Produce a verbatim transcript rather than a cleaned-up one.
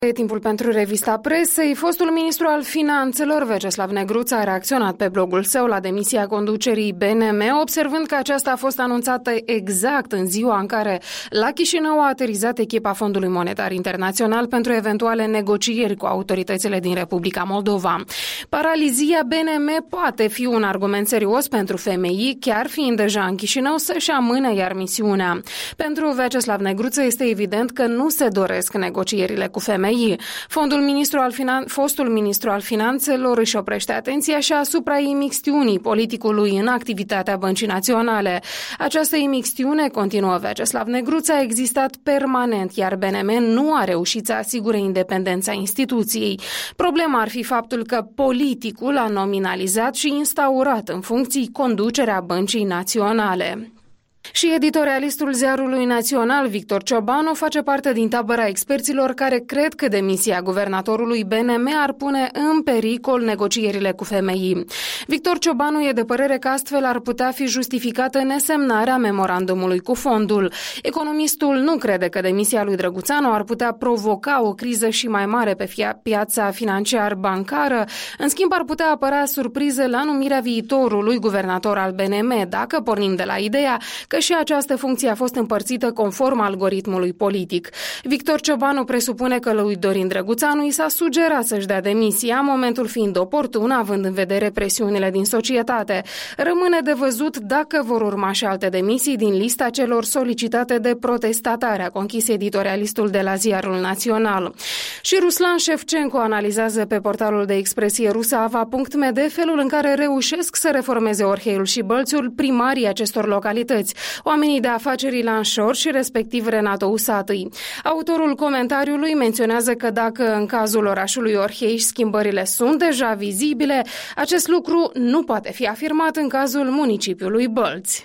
E timpul pentru revista presei. Fostul ministru al finanțelor, Vyacheslav Negruța, a reacționat pe blogul său la demisia conducerii B N M, observând că aceasta a fost anunțată exact în ziua în care la Chișinău a aterizat echipa Fondului Monetar Internațional pentru eventuale negocieri cu autoritățile din Republica Moldova. Paralizia B N M poate fi un argument serios pentru F M I, chiar fiind deja în Chișinău, să-și amâne iar misiunea. Pentru Vyacheslav Negruța este evident că nu se doresc negocierile cu F M I. Fondul ministru al finan- fostul ministru al finanțelor își oprește atenția și asupra imixtiunii politicului în activitatea Băncii Naționale. Această imixtiune, continuă Vyacheslav Negruța, a existat permanent, iar B N M nu a reușit să asigure independența instituției. Problema ar fi faptul că politicul a nominalizat și instaurat în funcții conducerea Băncii Naționale. Și editorialistul Ziarului Național, Victor Ciobanu, face parte din tabăra experților care cred că demisia guvernatorului B N M ar pune în pericol negocierile cu F M I. Victor Ciobanu e de părere că astfel ar putea fi justificată nesemnarea memorandumului cu fondul. Economistul nu crede că demisia lui Drăguțanu ar putea provoca o criză și mai mare pe piața financiar-bancară. În schimb, ar putea apărea surprize la numirea viitorului guvernator al B N M, dacă pornim de la ideea că și această funcție a fost împărțită conform algoritmului politic. Victor Ciobanu presupune că lui Dorin Drăguțanu i s-a sugerat să-și dea demisia, momentul fiind oportun, având în vedere presiunile din societate. Rămâne de văzut dacă vor urma și alte demisii din lista celor solicitate de protestatari, a conchis editorialistul de la Ziarul Național. Și Ruslan Shevchenko analizează pe portalul de expresie rusă ava punct m d felul în care reușesc să reformeze Orheiul și Bălțul primarii acestor localități, oamenii de afaceri Ilan Șor și respectiv Renato Usatăi. Autorul comentariului menționează că dacă în cazul orașului Orhei schimbările sunt deja vizibile, acest lucru nu poate fi afirmat în cazul municipiului Bălți.